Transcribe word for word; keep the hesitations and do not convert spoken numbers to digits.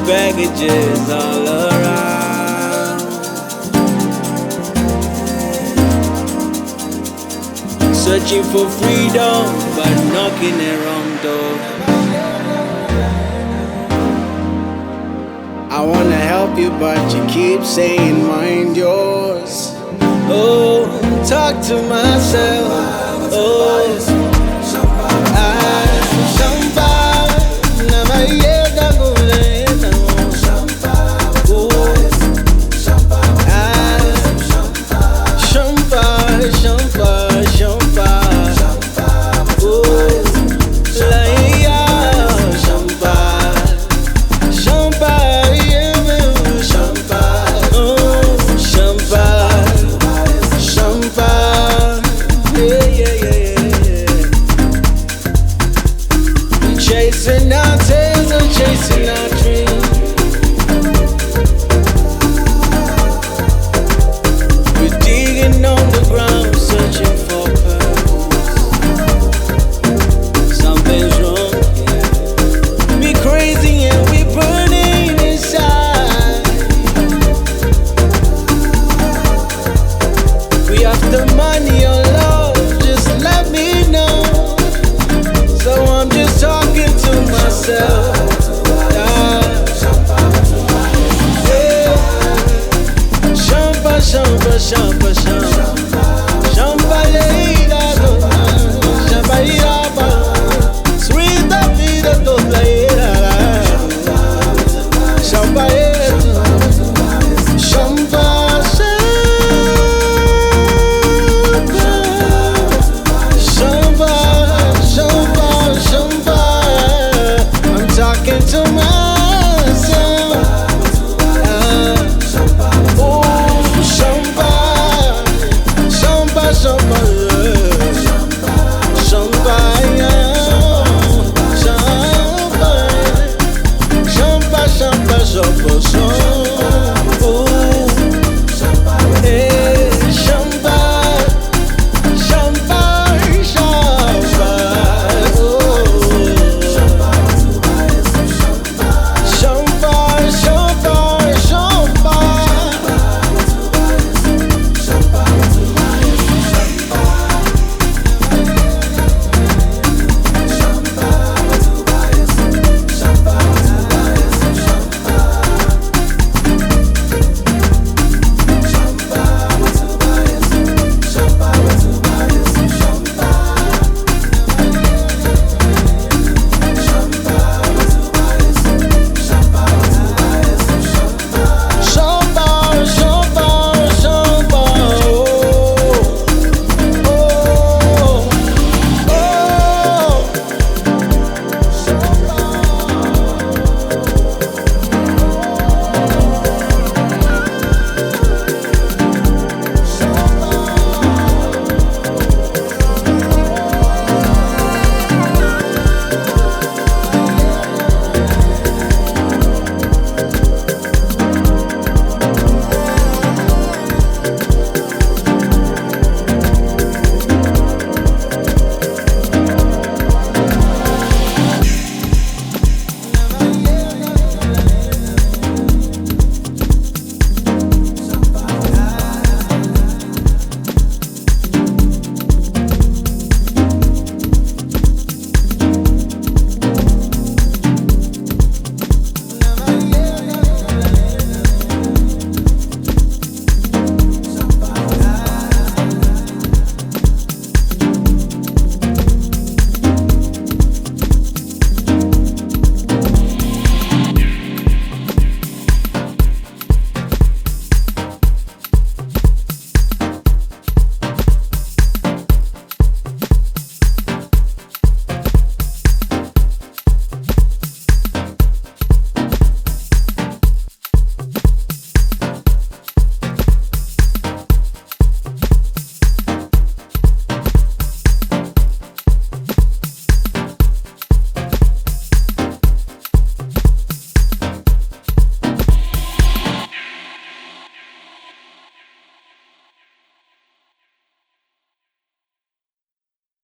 baggages all around, searching for freedom but knocking the wrong door. I wanna help you but you keep saying mind yours. Oh, talk to myself. Oh, chasing our tails and chasing our dreams. We're digging on the ground, searching for purpose. Something's wrong, yeah. We crazy and we burning inside. We after money or love, just let me know. So I'm just talking to myself. Yeah. Yeah. Champa, champa, champa, champa, champa, leira, champa, iraba, sweet da vida toda ira. Champa, champa, talking to myself. Uh, oh, Shamba, Shamba, Shamba, Shamba, Shamba, Shamba, Shamba, Shamba, Shamba, Shamba.